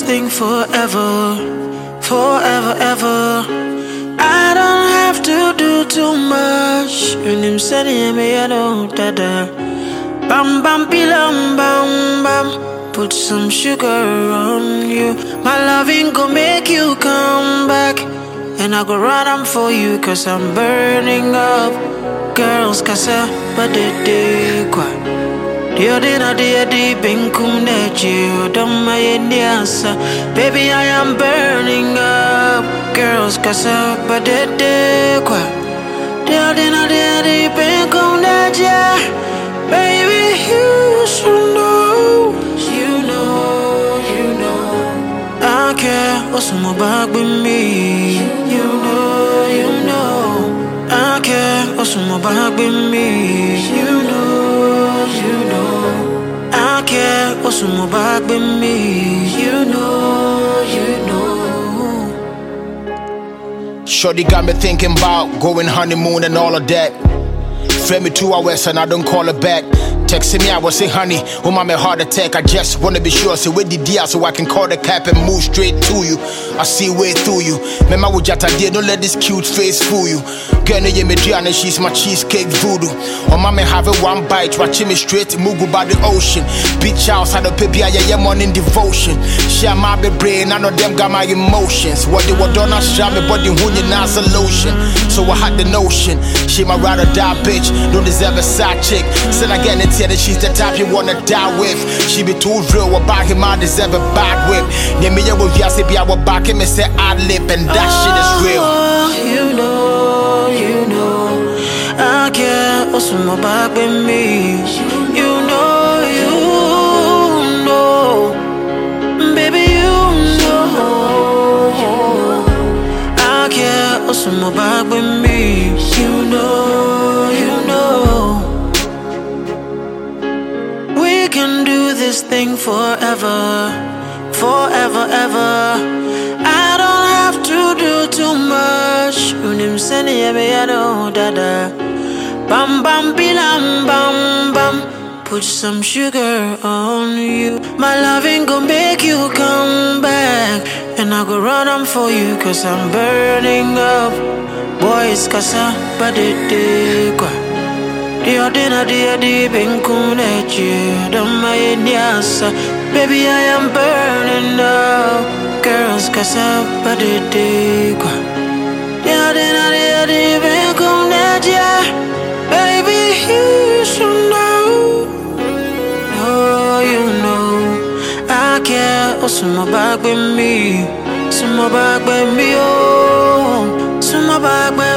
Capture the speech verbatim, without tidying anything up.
this thing forever, forever, ever. I don't have to do too much. When him sending me, I know that. Bam bam bilam bam bam. Put some sugar on you. My loving gon' make you come back. And I go run am for you, cause I'm burning up. Girls, casa, but they de qua. Dio dina dia di binkum neji. Don't my Indiasa. Baby, I am burning up. Girls, casa, but they de qua. Dio dina dia di binkum neji. Baby, you should know. You know, you know. I care what's my back with me. You know, you know. I care what's my back with me. You know, you know. I care what's my back with me. You know, you know. Shorty got me thinking about going honeymoon and all of that. Flame me two hours and I don't call her back. Texting me, I was say, honey, oh my me heart attack. I just wanna be sure, so with the deal, so I can call the cap and move straight to you. I see way through you. Mema wujata dear, don't let this cute face fool you. Girl, you me Diana, she's my cheesecake voodoo. Oh my me have it one bite, watching me straight to Mugu by the ocean. Beach house, had a baby, I am morning devotion. Share my brain, I know them got my emotions. What they were done, I shot me, but the wound now solution. So I had the notion, she my ride or die bitch, don't deserve a side chick. Said again, it's that she's the type you wanna die with. She be too real about him, I deserve a bad whip. Near me, I will just be our back him and say I lip, and that shit is real. You know, you know. I care what's my back with me. You know, you know. Baby, you know. I care what's my back with me. You know, you know. We can do this thing forever, forever, ever. I don't have to do too much. Unim seni ebe I know dada. Bam bam bilam bam bam. Put some sugar on you. My loving gon' make you come back. And I go run am for you, cause I'm burning up. Boys casa but they de qua. Dio dina dia di binkum neji. Don't my Indiasa. Baby, I am burning up. Girls, casa but they de qua. Dio dina dia di binkum neji. Baby, you should know. Oh, you know. I care what's my back with me. So my back with me, oh. So my back with